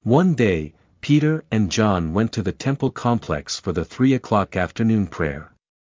One day, Peter and John went to the temple complex for the 3 o'clock afternoon prayer.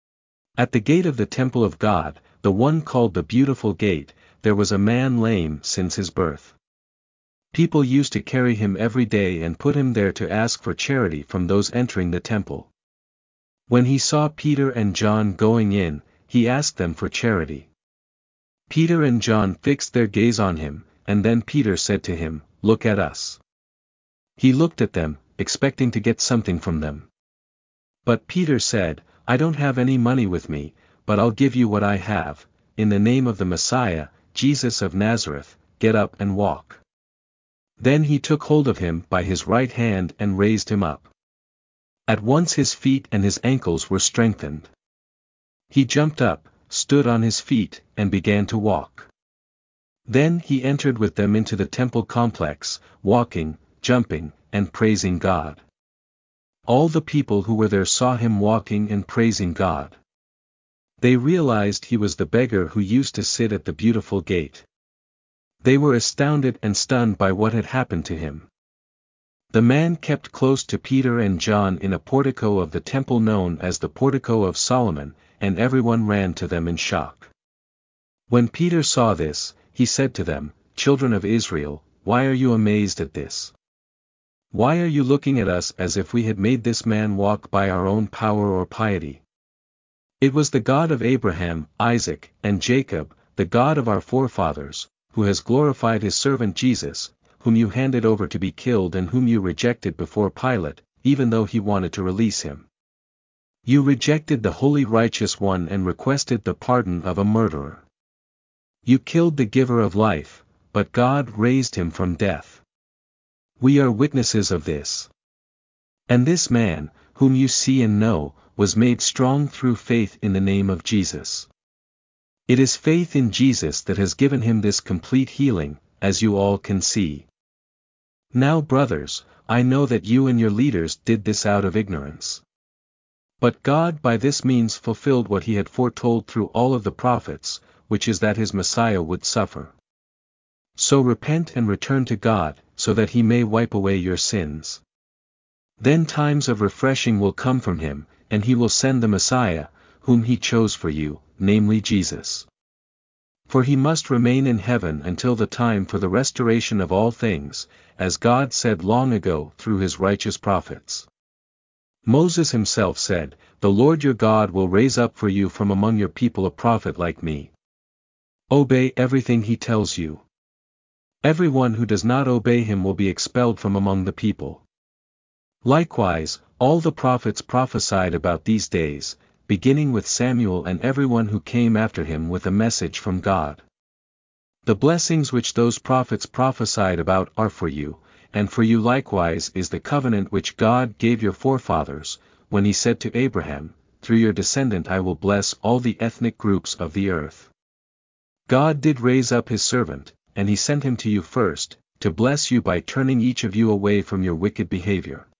At the gate of the temple of God, the one called the Beautiful Gate, there was a man lame since his birth. People used to carry him every day and put him there to ask for charity from those entering the temple. When he saw Peter and John going in, he asked them for charity. Peter and John fixed their gaze on him, and then Peter said to him, "Look at us." He looked at them, expecting to get something from them. But Peter said, "I don't have any money with me, but I'll give you what I have. In the name of the Messiah, Jesus of Nazareth, get up and walk." Then he took hold of him by his right hand and raised him up. At once his feet and his ankles were strengthened. He jumped up, stood on his feet, and began to walk. Then he entered with them into the temple complex, walking, jumping, and praising God. All the people who were there saw him walking and praising God. They realized he was the beggar who used to sit at the Beautiful Gate. They were astounded and stunned by what had happened to him. The man kept close to Peter and John in a portico of the temple known as the Portico of Solomon, and everyone ran to them in shock. When Peter saw this, he said to them, "Children of Israel, why are you amazed at this? Why are you looking at us as if we had made this man walk by our own power or piety? It was the God of Abraham, Isaac, and Jacob, the God of our forefathers, who has glorified his servant Jesus, whom you handed over to be killed and whom you rejected before Pilate, even though he wanted to release him. You rejected the Holy Righteous One and requested the pardon of a murderer. You killed the giver of life, but God raised him from death. We are witnesses of this. And this man, whom you see and know, was made strong through faith in the name of Jesus. It is faith in Jesus that has given him this complete healing, as you all can see. Now brothers, I know that you and your leaders did this out of ignorance. But God by this means fulfilled what he had foretold through all of the prophets, which is that his Messiah would suffer. So repent and return to God, so that he may wipe away your sins. Then times of refreshing will come from him, and he will send the Messiah, whom he chose for you, namely Jesus. For he must remain in heaven until the time for the restoration of all things, as God said long ago through his righteous prophets. Moses himself said, "The Lord your God will raise up for you from among your people a prophet like me. Obey everything he tells you. Everyone who does not obey him will be expelled from among the people." Likewise, all the prophets prophesied about these days, beginning with Samuel and everyone who came after him with a message from God. The blessings which those prophets prophesied about are for you, and for you likewise is the covenant which God gave your forefathers, when he said to Abraham, "Through your descendant I will bless all the ethnic groups of the earth." God did raise up his servant, and he sent him to you first, to bless you by turning each of you away from your wicked behavior.